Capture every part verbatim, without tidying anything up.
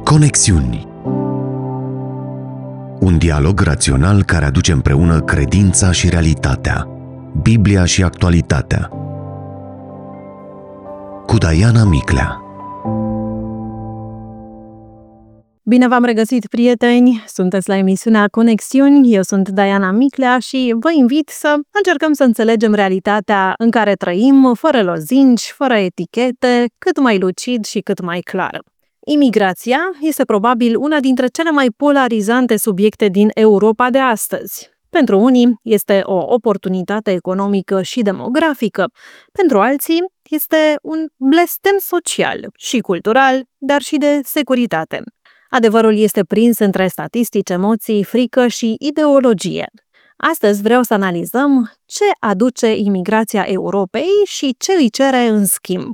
Conexiuni. Un dialog rațional care aduce împreună credința și realitatea, Biblia și actualitatea. Cu Diana Miclea. Bine v-am regăsit, prieteni! Sunteți la emisiunea Conexiuni, eu sunt Diana Miclea și vă invit să încercăm să înțelegem realitatea în care trăim, fără lozinci, fără etichete, cât mai lucid și cât mai clar. Imigrația este probabil una dintre cele mai polarizante subiecte din Europa de astăzi. Pentru unii este o oportunitate economică și demografică, pentru alții este un blestem social și cultural, dar și de securitate. Adevărul este prins între statistici, emoții, frică și ideologie. Astăzi vreau să analizăm ce aduce imigrația Europei și ce îi cere în schimb.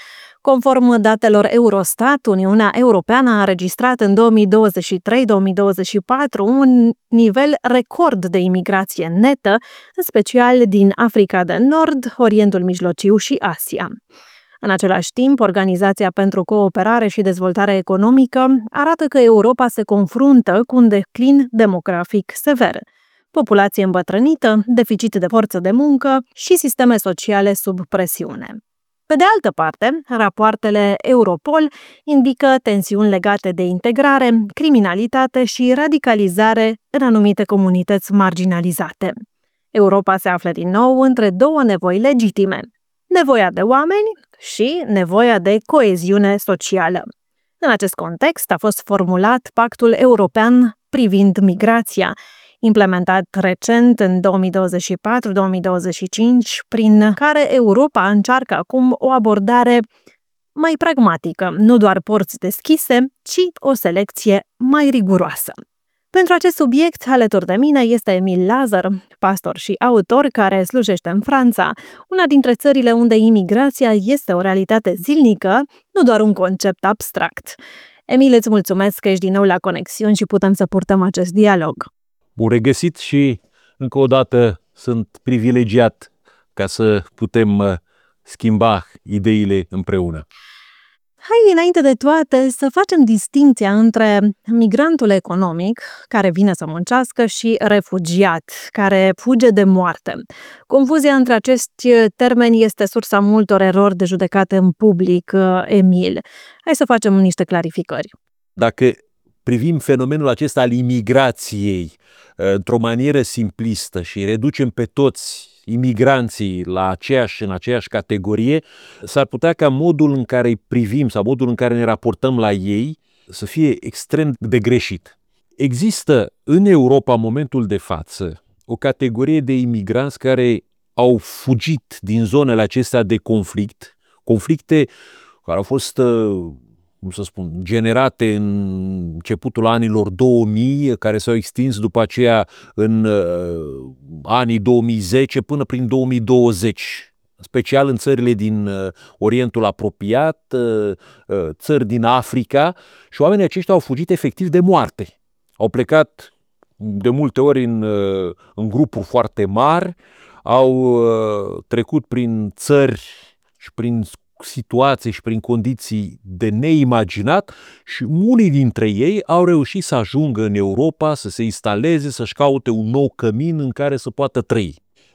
Conform datelor Eurostat, Uniunea Europeană a înregistrat în două mii douăzeci și trei două mii douăzeci și patru un nivel record de imigrație netă, în special din Africa de Nord, Orientul Mijlociu și Asia. În același timp, Organizația pentru Cooperare și Dezvoltare Economică arată că Europa se confruntă cu un declin demografic sever. Populație îmbătrânită, deficit de forță de muncă și sisteme sociale sub presiune. Pe de altă parte, rapoartele Europol indică tensiuni legate de integrare, criminalitate și radicalizare în anumite comunități marginalizate. Europa se află din nou între două nevoi legitime: nevoia de oameni și nevoia de coeziune socială. În acest context a fost formulat Pactul European privind migrația, implementat recent în două mii douăzeci și patru două mii douăzeci și cinci, prin care Europa încearcă acum o abordare mai pragmatică, nu doar porți deschise, ci o selecție mai riguroasă. Pentru acest subiect, alături de mine este Emil Lazar, pastor și autor care slujește în Franța, una dintre țările unde imigrația este o realitate zilnică, nu doar un concept abstract. Emil, îți mulțumesc că ești din nou la Conexiuni și putem să purtăm acest dialog. Bun regăsit și încă o dată sunt privilegiat ca să putem schimba ideile împreună. Hai, înainte de toate, să facem distincția între migrantul economic, care vine să muncească, și refugiat, care fuge de moarte. Confuzia între acești termeni este sursa multor erori de judecată în public, Emil. Hai să facem niște clarificări. Dacă privim fenomenul acesta al imigrației într-o manieră simplistă și reducem pe toți imigranții la aceeași, în aceeași categorie, s-ar putea ca modul în care îi privim sau modul în care ne raportăm la ei să fie extrem de greșit. Există în Europa, în momentul de față, o categorie de imigranți care au fugit din zonele acestea de conflict, conflicte care au fost, cum să spun, generate în începutul anilor două mii, care s-au extins după aceea în uh, anii două mii zece până prin două mii douăzeci, special în țările din uh, Orientul apropiat, uh, uh, țări din Africa, și oamenii aceștia au fugit efectiv de moarte. Au plecat de multe ori în, uh, în grupuri foarte mari, au uh, trecut prin țări și prin situații și prin condiții de neimaginat și unii dintre ei au reușit să ajungă în Europa, să se instaleze, să-și caute un nou cămin în care să poată trăi.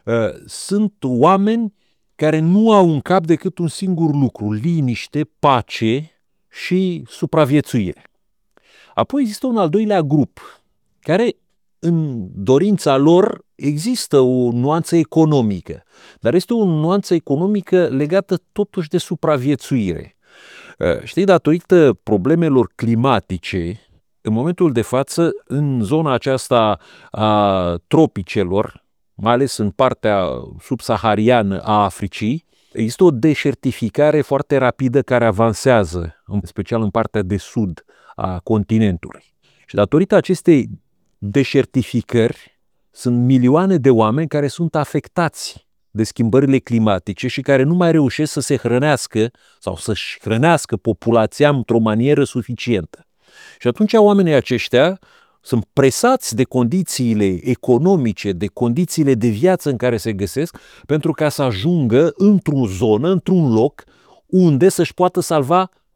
Sunt oameni care nu au în cap decât un singur lucru: liniște, pace și supraviețuire. Apoi există un al doilea grup care, în dorința lor, există o nuanță economică, dar este o nuanță economică legată totuși de supraviețuire. Știi, datorită problemelor climatice, în momentul de față, în zona aceasta a tropicelor, mai ales în partea subsahariană a Africii, există o deșertificare foarte rapidă care avansează, în special în partea de sud a continentului. Și datorită acestei deșertificări, sunt milioane de oameni care sunt afectați de schimbările climatice și care nu mai reușesc să se hrănească sau să-și hrănească populația într-o manieră suficientă. Și atunci oamenii aceștia sunt presați de condițiile economice, de condițiile de viață în care se găsesc, pentru ca să ajungă într-o zonă, într-un loc unde să-și poată salva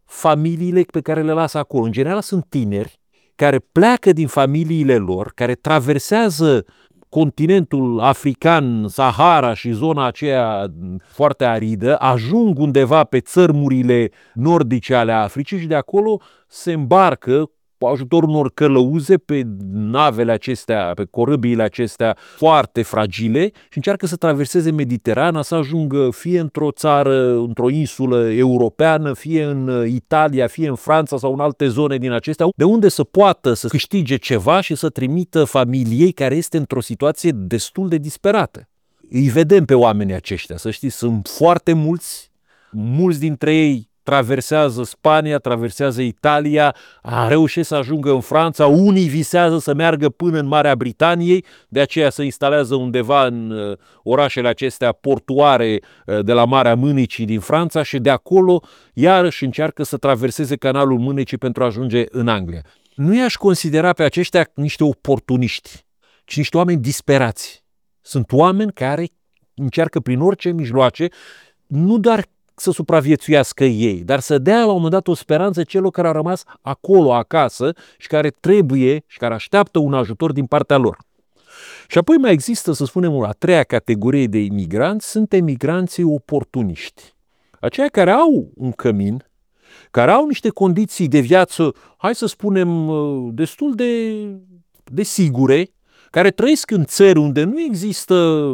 familiile pe care le lasă acolo. În general sunt tineri care pleacă din familiile lor, care traversează continentul african, Sahara și zona aceea foarte aridă, ajung undeva pe țărmurile nordice ale Africii și de acolo se îmbarcă cu ajutorul unor călăuze pe navele acestea, pe corăbiile acestea foarte fragile și încearcă să traverseze Mediterana, să ajungă fie într-o țară, într-o insulă europeană, fie în Italia, fie în Franța sau în alte zone din acestea, de unde să poată să câștige ceva și să trimită familiei care este într-o situație destul de disperată. Îi vedem pe oamenii aceștia, să știți, sunt foarte mulți, mulți dintre ei traversează Spania, traversează Italia, a reușit să ajungă în Franța, unii visează să meargă până în Marea Britaniei, de aceea se instalează undeva în orașele acestea portuare de la Marea Mânecii din Franța și de acolo iarăși încearcă să traverseze canalul Mânecii pentru a ajunge în Anglia. Nu i-aș considera pe aceștia niște oportuniști, ci niște oameni disperați. Sunt oameni care încearcă prin orice mijloace, nu doar să supraviețuiască ei, dar să dea la un moment dat o speranță celor care au rămas acolo, acasă și care trebuie și care așteaptă un ajutor din partea lor. Și apoi mai există, să spunem, o a treia categorie de imigranți, sunt emigranții oportuniști. Aceia care au un cămin, care au niște condiții de viață, hai să spunem, destul de, de sigure, care trăiesc în țări unde nu există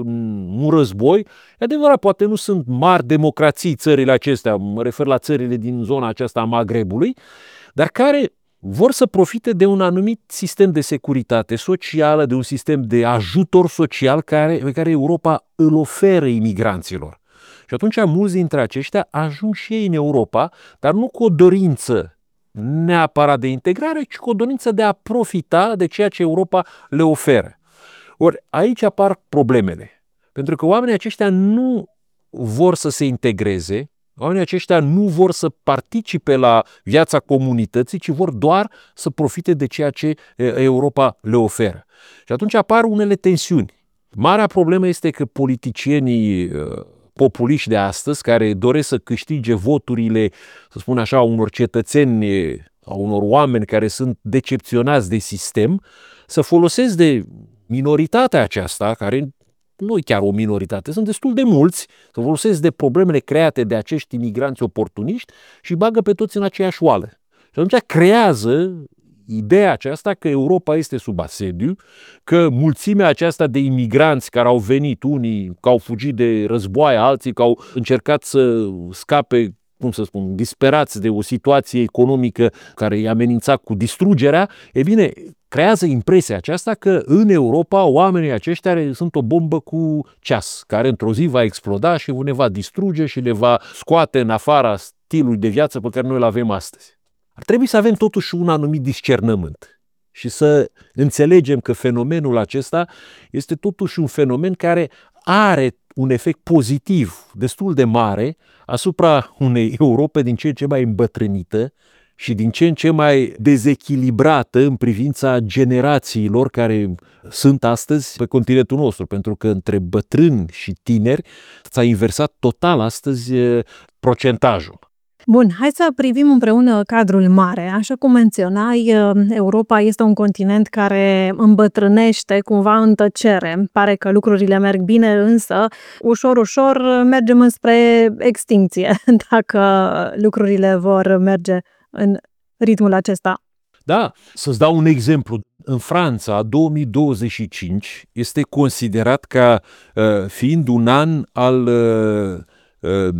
un război. E adevărat, poate nu sunt mari democrații țările acestea, mă refer la țările din zona aceasta a Magrebului, dar care vor să profite de un anumit sistem de securitate socială, de un sistem de ajutor social care, pe care Europa îl oferă imigranților. Și atunci mulți dintre aceștia ajung și ei în Europa, dar nu cu o dorință neapărat de integrare, ci cu o dorință de a profita de ceea ce Europa le oferă. Ori aici apar problemele, pentru că oamenii aceștia nu vor să se integreze, oamenii aceștia nu vor să participe la viața comunității, ci vor doar să profite de ceea ce Europa le oferă. Și atunci apar unele tensiuni. Marea problemă este că politicienii populiști de astăzi, care doresc să câștige voturile, să spun așa, a unor cetățeni, a unor oameni care sunt decepționați de sistem, să folosesc de minoritatea aceasta, care nu e chiar o minoritate, sunt destul de mulți, să folosesc de problemele create de acești imigranți oportuniști și bagă pe toți în aceeași oală. Și atunci creează ideea aceasta că Europa este sub asediu, că mulțimea aceasta de imigranți care au venit, unii că au fugit de războaie, alții că au încercat să scape, cum să spun, disperați de o situație economică care îi amenința cu distrugerea, e bine, creează impresia aceasta că în Europa oamenii aceștia sunt o bombă cu ceas, care într-o zi va exploda și ne va distruge și ne va scoate în afara stilului de viață pe care noi îl avem astăzi. Ar trebui să avem totuși un anumit discernământ și să înțelegem că fenomenul acesta este totuși un fenomen care are un efect pozitiv destul de mare asupra unei Europe din ce în ce mai îmbătrânită și din ce în ce mai dezechilibrată în privința generațiilor care sunt astăzi pe continentul nostru, pentru că între bătrâni și tineri s-a inversat total astăzi procentajul. Bun, hai să privim împreună cadrul mare. Așa cum menționai, Europa este un continent care îmbătrânește cumva în tăcere. Pare că lucrurile merg bine, însă ușor, ușor mergem înspre extincție, dacă lucrurile vor merge în ritmul acesta. Da, să-ți dau un exemplu. În Franța, două mii douăzeci și cinci este considerat ca uh, fiind un an al, uh, uh,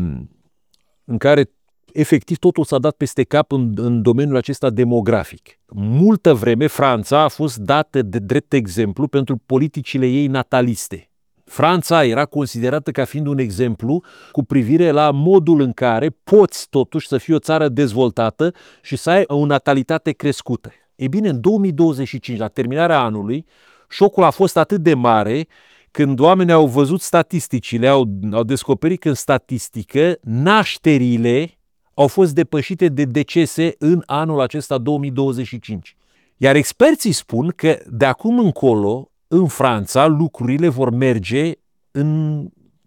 în care efectiv totul s-a dat peste cap în, în domeniul acesta demografic. Multă vreme Franța a fost dată de drept exemplu pentru politicile ei nataliste. Franța era considerată ca fiind un exemplu cu privire la modul în care poți totuși să fii o țară dezvoltată și să ai o natalitate crescută. Ei bine, în două mii douăzeci și cinci, la terminarea anului, șocul a fost atât de mare când oamenii au văzut statisticile, au, au descoperit că în statistică nașterile au fost depășite de decese în anul acesta două mii douăzeci și cinci. Iar experții spun că de acum încolo, în Franța, lucrurile vor merge în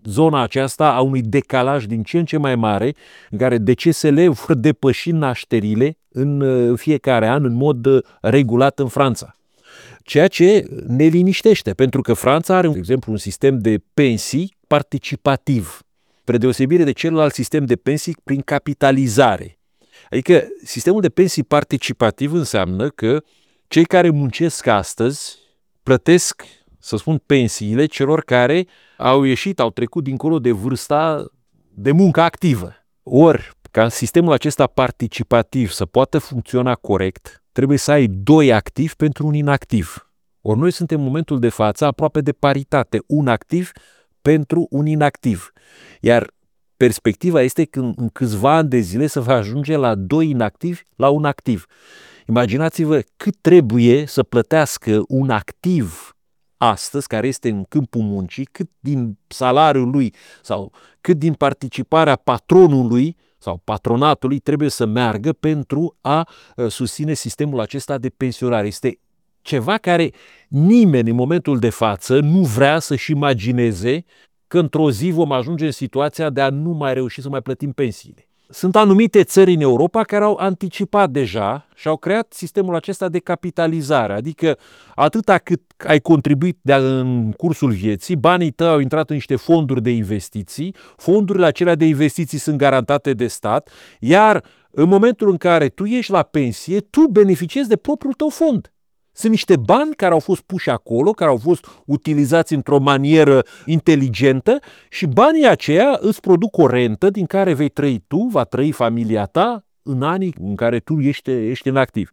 zona aceasta a unui decalaj din ce în ce mai mare, în care decesele vor depăși nașterile în fiecare an în mod regulat în Franța. Ceea ce ne liniștește, pentru că Franța are, de exemplu, un sistem de pensii participativ, spre deosebire de celălalt sistem de pensii prin capitalizare. Adică sistemul de pensii participativ înseamnă că cei care muncesc astăzi plătesc, să spun, pensiile celor care au ieșit, au trecut dincolo de vârsta de muncă activă. Ori, ca sistemul acesta participativ să poată funcționa corect, trebuie să ai doi activi pentru un inactiv. Ori noi suntem în momentul de față aproape de paritate, un activ pentru un inactiv. Iar perspectiva este că în câțiva ani de zile se va ajunge la doi inactivi la un activ. Imaginați-vă cât trebuie să plătească un activ astăzi, care este în câmpul muncii, cât din salariul lui sau cât din participarea patronului sau patronatului trebuie să meargă pentru a susține sistemul acesta de pensionare. Este ceva care nimeni în momentul de față nu vrea să-și imagineze că într-o zi vom ajunge în situația de a nu mai reuși să mai plătim pensiile. Sunt anumite țări în Europa care au anticipat deja și au creat sistemul acesta de capitalizare, adică atâta cât ai contribuit de în cursul vieții, banii tăi au intrat în niște fonduri de investiții, fondurile acelea de investiții sunt garantate de stat, iar în momentul în care tu ieși la pensie, tu beneficiezi de propriul tău fond. Sunt niște bani care au fost puși acolo, care au fost utilizați într-o manieră inteligentă și banii aceia îți produc o rentă din care vei trăi tu, va trăi familia ta în anii în care tu ești, ești în activ.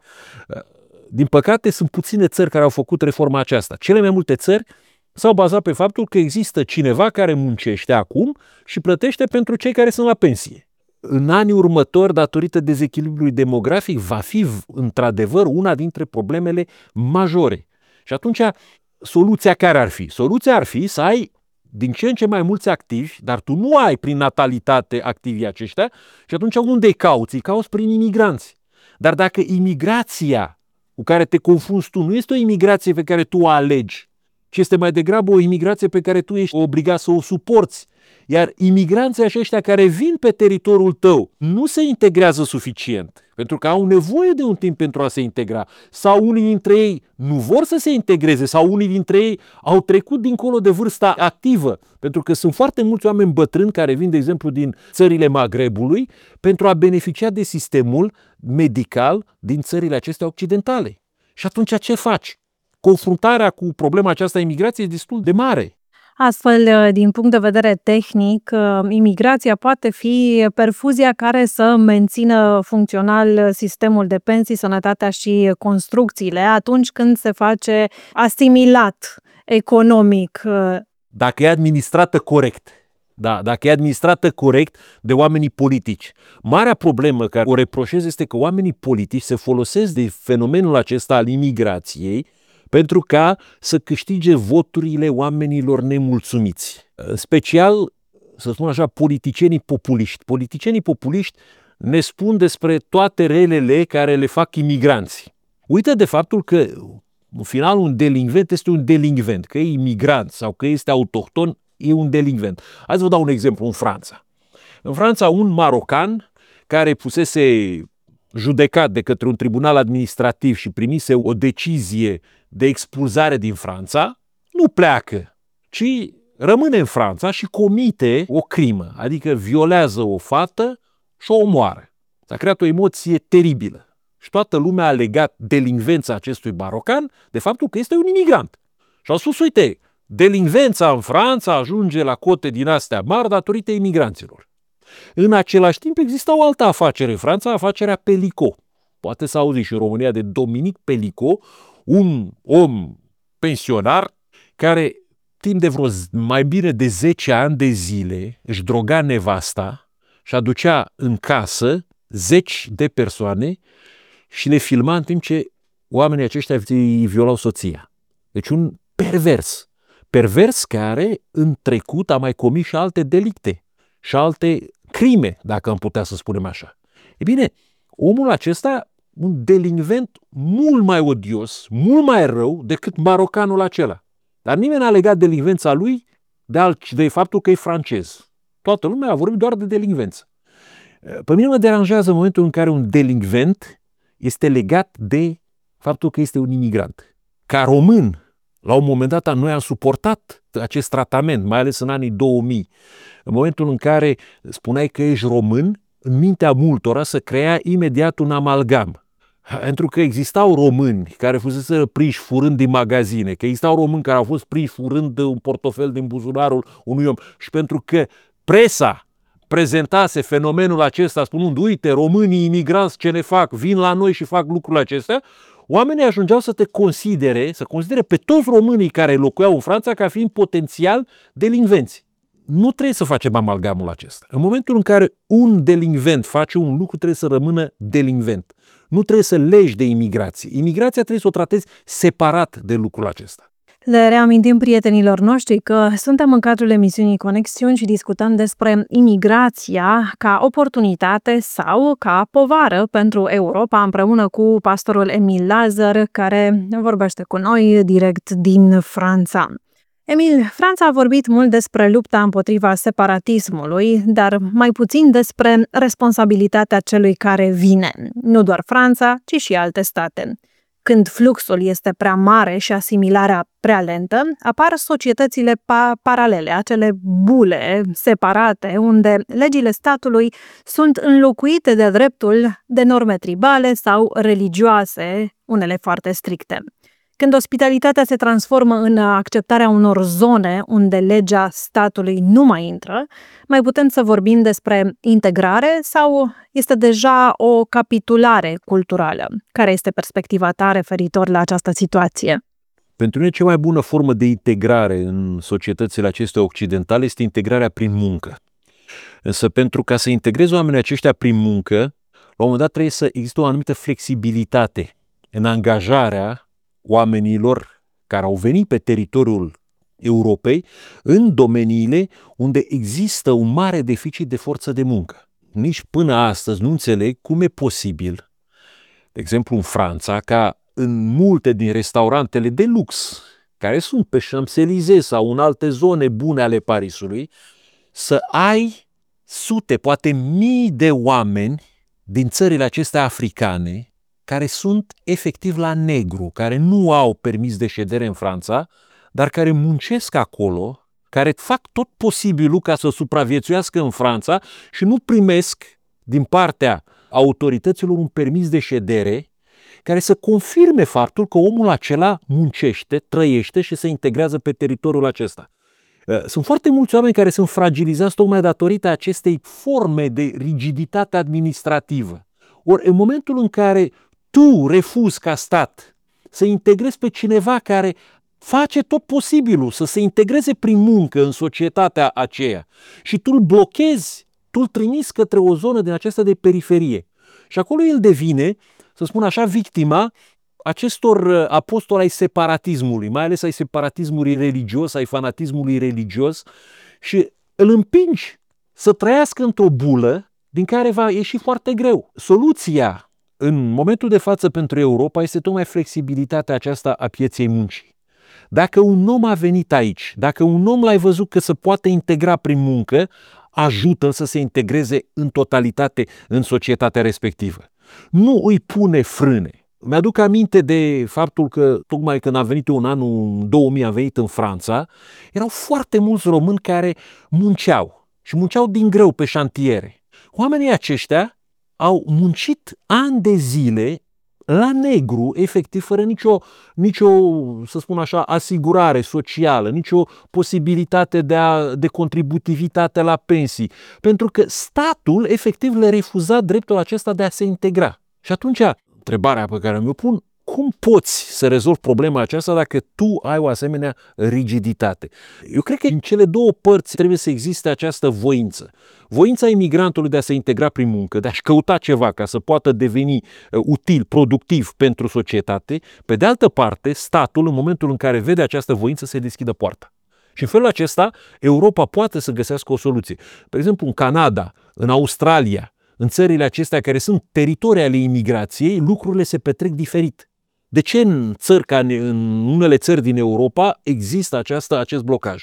Din păcate, sunt puține țări care au făcut reforma aceasta. Cele mai multe țări s-au bazat pe faptul că există cineva care muncește acum și plătește pentru cei care sunt la pensie. În anii următori, datorită dezechilibrului demografic, va fi într-adevăr una dintre problemele majore. Și atunci, soluția care ar fi? Soluția ar fi să ai din ce în ce mai mulți activi, dar tu nu ai prin natalitate activii aceștia și atunci unde îi cauți? Îi cauți prin imigranți. Dar dacă imigrația cu care te confunzi tu nu este o imigrație pe care tu o alegi, ci este mai degrabă o imigrație pe care tu ești obligat să o suporți, iar imigranții aceștia care vin pe teritoriul tău nu se integrează suficient, pentru că au nevoie de un timp pentru a se integra, sau unii dintre ei nu vor să se integreze, sau unii dintre ei au trecut dincolo de vârsta activă, pentru că sunt foarte mulți oameni bătrâni care vin, de exemplu, din țările Magrebului pentru a beneficia de sistemul medical din țările acestea occidentale. Și atunci ce faci? Confruntarea cu problema aceasta imigrației e destul de mare. Astfel, din punct de vedere tehnic, imigrația poate fi perfuzia care să mențină funcțional sistemul de pensii, sănătatea și construcțiile atunci când se face asimilat economic. Dacă e administrată corect. Da, dacă e administrată corect de oamenii politici. Marea problemă care o reproșez este că oamenii politici se folosesc de fenomenul acesta al imigrației pentru ca să câștige voturile oamenilor nemulțumiți. În special, să spun așa, politicienii populiști. Politicienii populiști ne spun despre toate relele care le fac imigranții. Uită de faptul că, în final, un delinvent este un delinvent. Că e imigrant sau că este autohton, e un delinvent. Hai să vă dau un exemplu în Franța. În Franța, un marocan care fusese judecat de către un tribunal administrativ și primise o decizie de expulzare din Franța, nu pleacă, ci rămâne în Franța și comite o crimă, adică violează o fată și o omoară. S-a creat o emoție teribilă și toată lumea a legat delinvența acestui marocan de faptul că este un imigrant. Și au spus, uite, delinvența în Franța ajunge la cote din astea mari datorită imigranților. În același timp exista o altă afacere în Franța, afacerea Pelicot. Poate să auzi și în România de Dominic Pelicot, un om pensionar care timp de vreo mai bine de zece ani de zile își droga nevasta și aducea în casă zeci de persoane și le filma în timp ce oamenii aceștia îi violau soția. Deci un pervers. Pervers care în trecut a mai comis și alte delicte și alte crime, dacă am putea să spunem așa. E bine, omul acesta, un delinvent mult mai odios, mult mai rău decât marocanul acela. Dar nimeni n-a legat delinvența lui de, alt, de faptul că e francez. Toată lumea a vorbit doar de delinvență. Pe mine mă deranjează în momentul în care un delinvent este legat de faptul că este un imigrant. Ca român, la un moment dat noi am suportat acest tratament, mai ales în anii două mii. În momentul în care spuneai că ești român, în mintea multora se crea imediat un amalgam. Pentru că existau români care fusese prinși furând din magazine, că existau români care au fost prinși furând un portofel din buzunarul unui om și pentru că presa prezentase fenomenul acesta spunând, uite, românii imigranți ce ne fac, vin la noi și fac lucrurile acestea, oamenii ajungeau să te considere, să considere pe toți românii care locuiau în Franța ca fiind potențial delinvenți. Nu trebuie să facem amalgamul acesta. În momentul în care un delinvent face un lucru, trebuie să rămână delinvent. Nu trebuie să legi de imigrație. Imigrația trebuie să o tratezi separat de lucrul acesta. Le reamintim prietenilor noștri că suntem în cadrul emisiunii Conexiuni și discutăm despre imigrația ca oportunitate sau ca povară pentru Europa, împreună cu pastorul Emil Lazar, care vorbește cu noi direct din Franța. Emil, Franța a vorbit mult despre lupta împotriva separatismului, dar mai puțin despre responsabilitatea celui care vine. Nu doar Franța, ci și alte state. Când fluxul este prea mare și asimilarea prea lentă, apar societățile pa- paralele, acele bule separate, unde legile statului sunt înlocuite de dreptul de norme tribale sau religioase, unele foarte stricte. Când ospitalitatea se transformă în acceptarea unor zone unde legea statului nu mai intră, mai putem să vorbim despre integrare sau este deja o capitulare culturală? Care este perspectiva ta referitor la această situație? Pentru noi cea mai bună formă de integrare în societățile acestea occidentale este integrarea prin muncă. Însă pentru ca să integrezi oamenii aceștia prin muncă, la un moment dat trebuie să există o anumită flexibilitate în angajarea oamenilor care au venit pe teritoriul Europei în domeniile unde există un mare deficit de forță de muncă. Nici până astăzi nu înțeleg cum e posibil, de exemplu în Franța, ca în multe din restaurantele de lux, care sunt pe Champs-Élysées sau în alte zone bune ale Parisului, să ai sute, poate mii de oameni din țările acestea africane care sunt efectiv la negru, care nu au permis de ședere în Franța, dar care muncesc acolo, care fac tot posibilul ca să supraviețuiască în Franța și nu primesc din partea autorităților un permis de ședere care să confirme faptul că omul acela muncește, trăiește și se integrează pe teritoriul acesta. Sunt foarte mulți oameni care sunt fragilizați tocmai datorită acestei forme de rigiditate administrativă. Ori în momentul în care tu refuzi ca stat să integrezi pe cineva care face tot posibilul să se integreze prin muncă în societatea aceea și tu îl blochezi, tu îl trimiți către o zonă din aceasta de periferie. Și acolo el devine, să spun așa, victima acestor apostoli ai separatismului, mai ales ai separatismului religios, ai fanatismului religios și îl împingi să trăiască într-o bulă din care va ieși foarte greu. Soluția în momentul de față pentru Europa este tocmai flexibilitatea aceasta a pieței muncii. Dacă un om a venit aici, dacă un om l-ai văzut că se poate integra prin muncă, ajută-l să se integreze în totalitate în societatea respectivă. Nu îi pune frâne. Mi-aduc aminte de faptul că tocmai când am venit eu în anul două mii, am venit în Franța, erau foarte mulți români care munceau și munceau din greu pe șantiere. Oamenii aceștia au muncit ani de zile la negru, efectiv, fără nicio, nicio, să spun așa, asigurare socială, nicio posibilitate de, a, de contributivitate la pensii, pentru că statul, efectiv, le refuza dreptul acesta de a se integra. Și atunci, întrebarea pe care mi-o pun, cum poți să rezolvi problema aceasta dacă tu ai o asemenea rigiditate? Eu cred că în cele două părți trebuie să existe această voință. Voința imigrantului de a se integra prin muncă, de a-și căuta ceva ca să poată deveni util, productiv pentru societate. Pe de altă parte, statul, în momentul în care vede această voință, se deschidă poarta. Și în felul acesta, Europa poate să găsească o soluție. De exemplu, în Canada, în Australia, în țările acestea care sunt teritorii ale imigrației, lucrurile se petrec diferit. De ce în țări ca în unele țări din Europa există această, acest blocaj?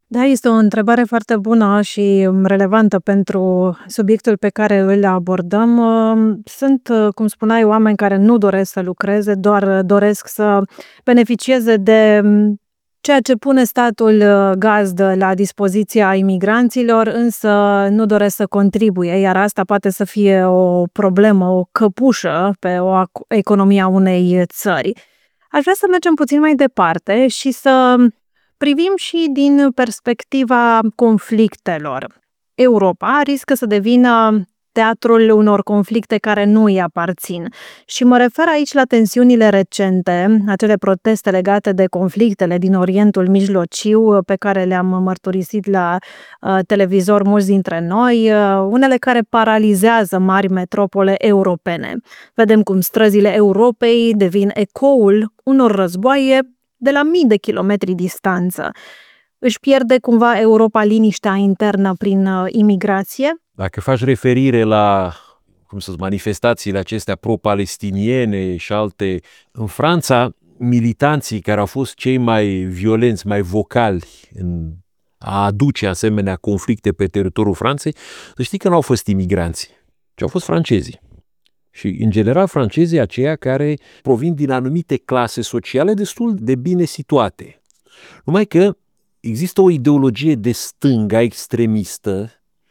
Da, este o întrebare foarte bună și relevantă pentru subiectul pe care îl abordăm. Sunt, cum spuneai, oameni care nu doresc să lucreze, doar doresc să beneficieze de ceea ce pune statul gazdă la dispoziția imigranților, însă nu doresc să contribuie, iar asta poate să fie o problemă, o căpușă pe o economia unei țări. Aș vrea să mergem puțin mai departe și să privim și din perspectiva conflictelor. Europa riscă să devină teatrul unor conflicte care nu îi aparțin. Și mă refer aici la tensiunile recente, acele proteste legate de conflictele din Orientul Mijlociu, pe care le-am mărturisit la uh, televizor mulți dintre noi, uh, unele care paralizează mari metropole europene. Vedem cum străzile Europei devin ecoul unor războaie de la mii de kilometri distanță. Își pierde cumva Europa liniștea internă prin uh, imigrație? Dacă faci referire la, cum să zic, manifestațiile acestea pro-palestiniene și alte, în Franța, militanții care au fost cei mai violenți, mai vocali în a aduce asemenea conflicte pe teritoriul Franței, să știi că nu au fost imigranții, ci au fost francezii. Și, în general, francezii aceia care provin din anumite clase sociale destul de bine situate. Numai că există o ideologie de stânga extremistă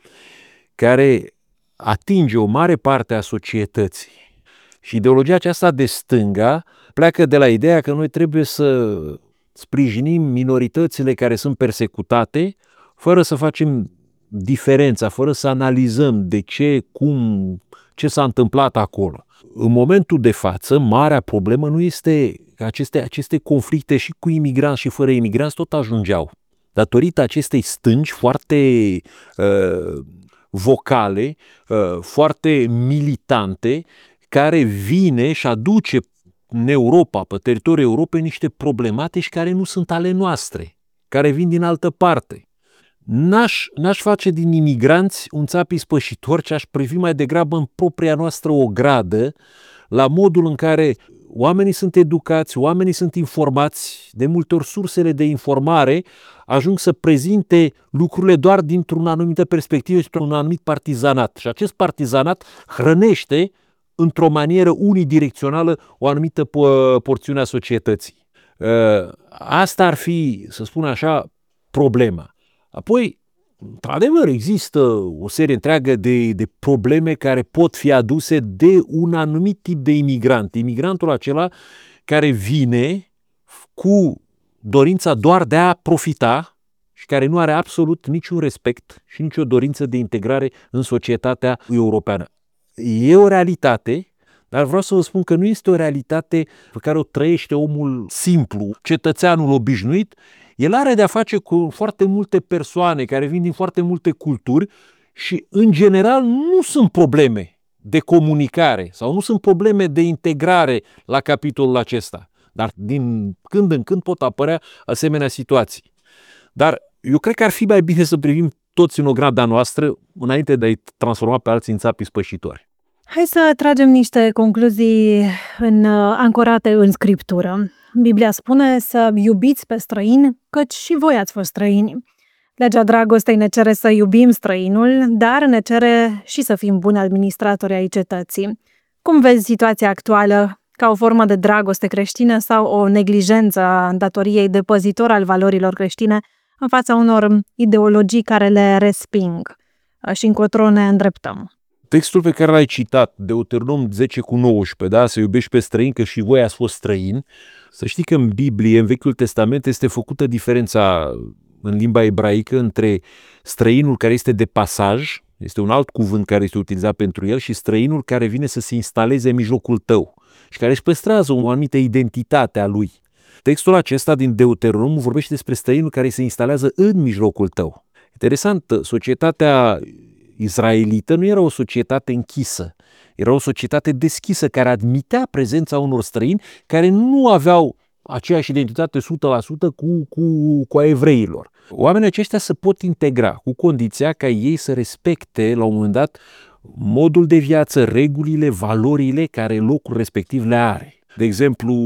care atinge o mare parte a societății. Și ideologia aceasta de stânga pleacă de la ideea că noi trebuie să sprijinim minoritățile care sunt persecutate, fără să facem diferența, fără să analizăm de ce, cum, ce s-a întâmplat acolo. În momentul de față, marea problemă nu este că aceste, aceste conflicte și cu imigranți și fără imigranți tot ajungeau. Datorită acestei stângi foarte uh, vocale, uh, foarte militante, care vine și aduce în Europa, pe teritoriul Europei, niște problematici care nu sunt ale noastre, care vin din altă parte. N-aș, n-aș face din imigranți un țap ispășitor, ci aș privi mai degrabă în propria noastră ogradă, la modul în care oamenii sunt educați, oamenii sunt informați, de multe ori sursele de informare ajung să prezinte lucrurile doar dintr-o anumită perspectivă și un anumit partizanat. Și acest partizanat hrănește într-o manieră unidirecțională o anumită porțiune a societății. Asta ar fi, să spun așa, problema. Apoi, într-adevăr, există o serie întreagă de, de probleme care pot fi aduse de un anumit tip de imigrant. Imigrantul acela care vine cu dorința doar de a profita și care nu are absolut niciun respect și nicio dorință de integrare în societatea europeană. E o realitate, dar vreau să vă spun că nu este o realitate pe care o trăiește omul simplu, cetățeanul obișnuit. El are de-a face cu foarte multe persoane care vin din foarte multe culturi și, în general, nu sunt probleme de comunicare sau nu sunt probleme de integrare la capitolul acesta. Dar din când în când pot apărea asemenea situații. Dar eu cred că ar fi mai bine să privim toți în ograda noastră înainte de a-i transforma pe alții în țapi spășitori. Hai să tragem niște concluzii în, ancorate în Scriptură. Biblia spune să iubiți pe străini, căci și voi ați fost străini. Legea dragostei ne cere să iubim străinul, dar ne cere și să fim buni administratori ai cetății. Cum vezi situația actuală, ca o formă de dragoste creștină sau o neglijență a datoriei de păzitor al valorilor creștine în fața unor ideologii care le resping? Și încotro ne îndreptăm. Textul pe care l-ai citat, Deuteronom zece cu nouăsprezece, da? Să iubești pe străini, că și voi ați fost străini. Să știi că în Biblie, în Vechiul Testament, este făcută diferența în limba ebraică între străinul care este de pasaj, este un alt cuvânt care este utilizat pentru el, și străinul care vine să se instaleze în mijlocul tău și care își păstrează o anumită identitate a lui. Textul acesta din Deuteronom vorbește despre străinul care se instalează în mijlocul tău. Interesant, societatea israelită nu era o societate închisă, era o societate deschisă care admitea prezența unor străini care nu aveau aceeași identitate o sută la sută cu, cu, cu a evreilor. Oamenii aceștia se pot integra cu condiția ca ei să respecte la un moment dat modul de viață, regulile, valorile care locul respectiv le are. De exemplu,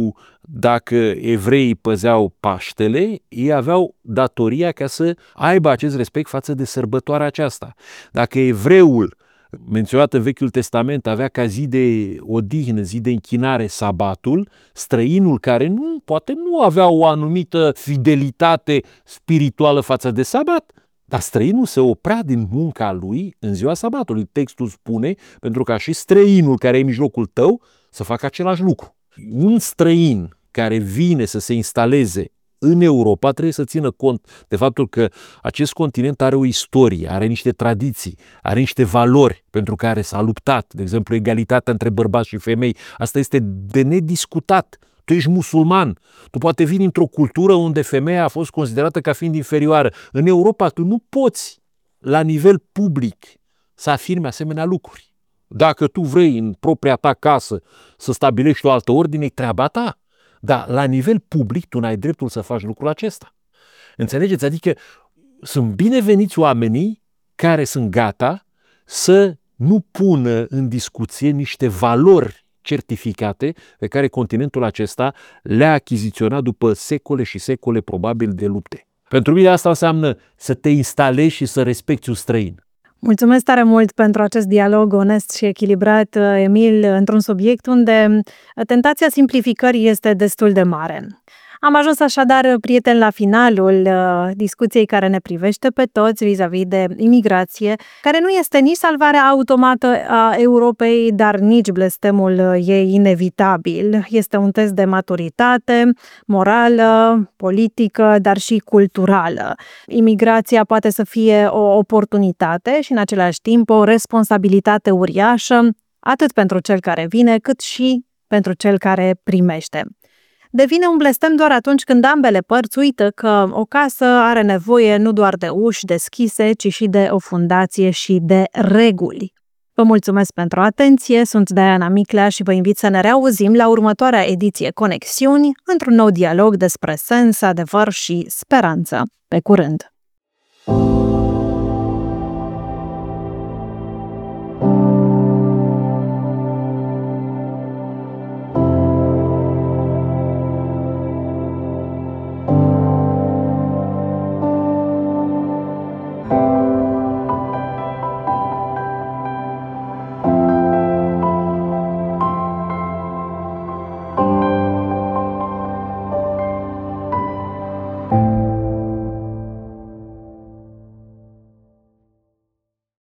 dacă evreii păzeau Paștele, ei aveau datoria ca să aibă acest respect față de sărbătoarea aceasta. Dacă evreul, menționat în Vechiul Testament, avea ca zi de odihnă, zi de închinare sabatul, străinul care nu, poate nu avea o anumită fidelitate spirituală față de sabat, dar străinul se oprea din munca lui în ziua sabatului. Textul spune, pentru ca și străinul care e în mijlocul tău să facă același lucru. Un străin care vine să se instaleze în Europa trebuie să țină cont de faptul că acest continent are o istorie, are niște tradiții, are niște valori pentru care s-a luptat. De exemplu, egalitatea între bărbați și femei. Asta este de nediscutat. Tu ești musulman, tu poate vii într-o cultură unde femeia a fost considerată ca fiind inferioară. În Europa tu nu poți, la nivel public, să afirmi asemenea lucruri. Dacă tu vrei în propria ta casă să stabilești o altă ordine, e treaba ta. Dar la nivel public tu n-ai dreptul să faci lucrul acesta. Înțelegeți? Adică sunt bineveniți oamenii care sunt gata să nu pună în discuție niște valori certificate pe care continentul acesta le-a achiziționat după secole și secole probabil de lupte. Pentru mine asta înseamnă să te instalezi și să respecti un străin. Mulțumesc tare mult pentru acest dialog onest și echilibrat, Emil, într-un subiect unde tentația simplificării este destul de mare. Am ajuns așadar, prieteni, la finalul uh, discuției care ne privește pe toți vis-a-vis de imigrație, care nu este nici salvarea automată a Europei, dar nici blestemul ei inevitabil. Este un test de maturitate morală, politică, dar și culturală. Imigrația poate să fie o oportunitate și în același timp o responsabilitate uriașă, atât pentru cel care vine, cât și pentru cel care primește. Devine un blestem doar atunci când ambele părți uită că o casă are nevoie nu doar de uși deschise, ci și de o fundație și de reguli. Vă mulțumesc pentru atenție, sunt Diana Miclea și vă invit să ne reauzim la următoarea ediție Conexiuni, într-un nou dialog despre sens, adevăr și speranță. Pe curând!